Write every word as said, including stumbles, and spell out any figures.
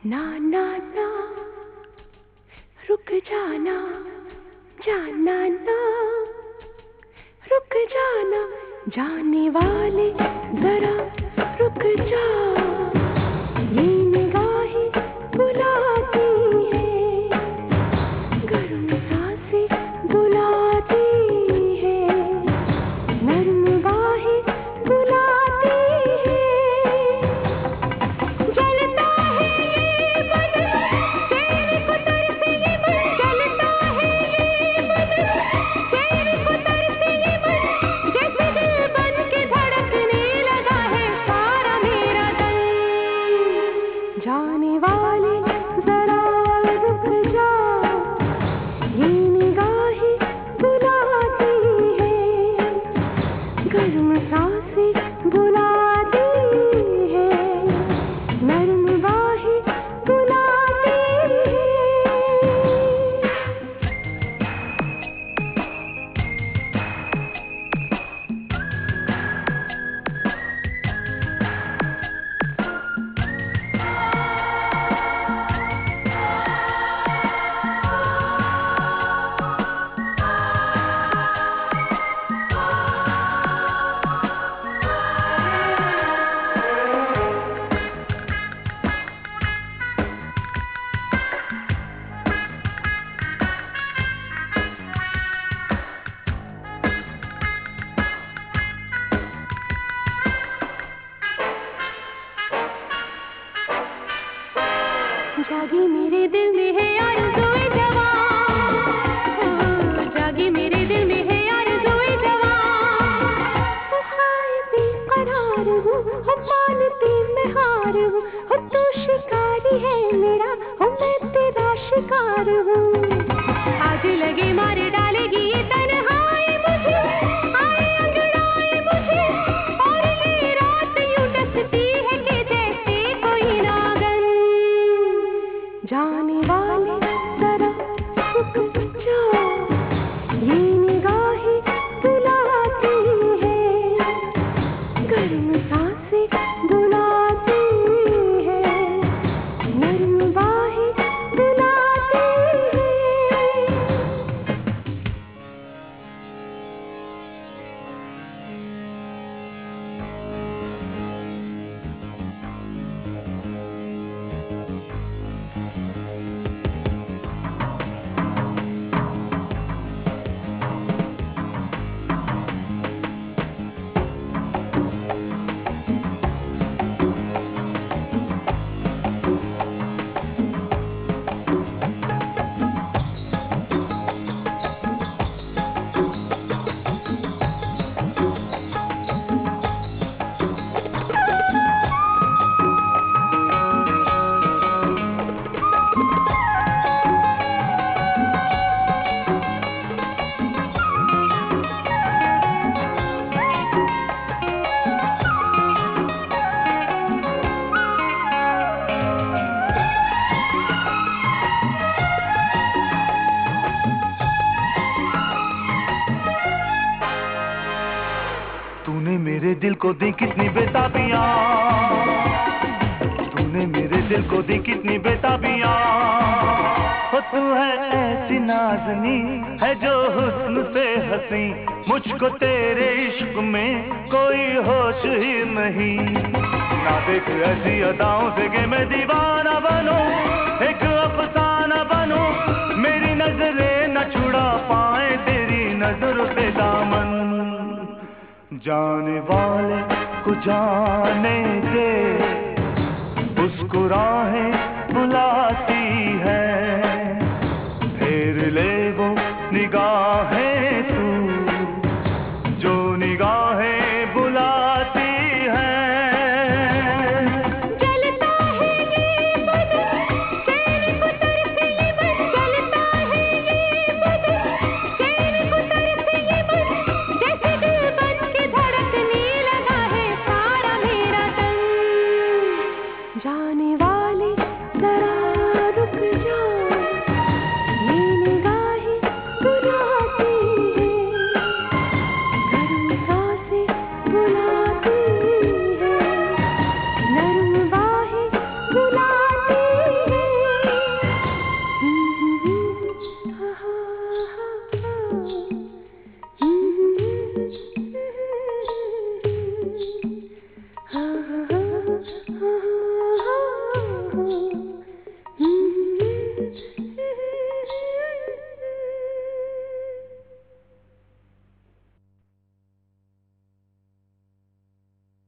ना ना ना रुक जाना, जाना ना रुक जाना, जाने वाले जरा रुक जा। ये निगाहें बुलाती है, गर्म सांसें बुलाती है, नर्म बाहें बुलाती है। जलता है ये मन, तेरे को तरसे ये मन, जलता है ये मन, तेरे को तरसे ये मन, जैसे दिल बन के धड़कने लगा है सारा मेरा तन। जाने वाले जरा रुक जा, ये निगाहें बुलाती है, गर्म सांसें बुलाती है, नर्म बाहें बुलाती है। जागी मेरे दिल में है आरज़ूए जवां, ओ, जागी मेरे दिल में है आरज़ूए जवां। ओ हाय बेकरार हूँ, हो मानती मैं हार हूँ, हो तू शिकारी है मेरा, हो मैं तेरा शिकार हूँ। आज लगे मार डालेगी ये तन्हाई मुझे, आए अंगड़ाए मुझे, और ये रात यूं डसती है कि जैसे कोई नागन। जाने वाले जरा रुक जा, ये निगाहें बुलाती है, गर्म सांसें बुलाती है, नर्म बाहें बुलाती है। तूने मेरे दिल को दी कितनी बेताबियां, तूने मेरे दिल को दी कितनी बेताबियां। हो तू है ऐसी नाज़नी है जो हुस्न से हंसी, मुझको तेरे इश्क में कोई होश ही नहीं। ना देख ऐसी अदाओं से कि मैं दीवाना बनूं, एक अफसाना बनूं, मेरी नजरें न छुड़ा पाए तेरी नजर से दामन। जाने वाले को जाने दे, उसको राहें बुलाती है,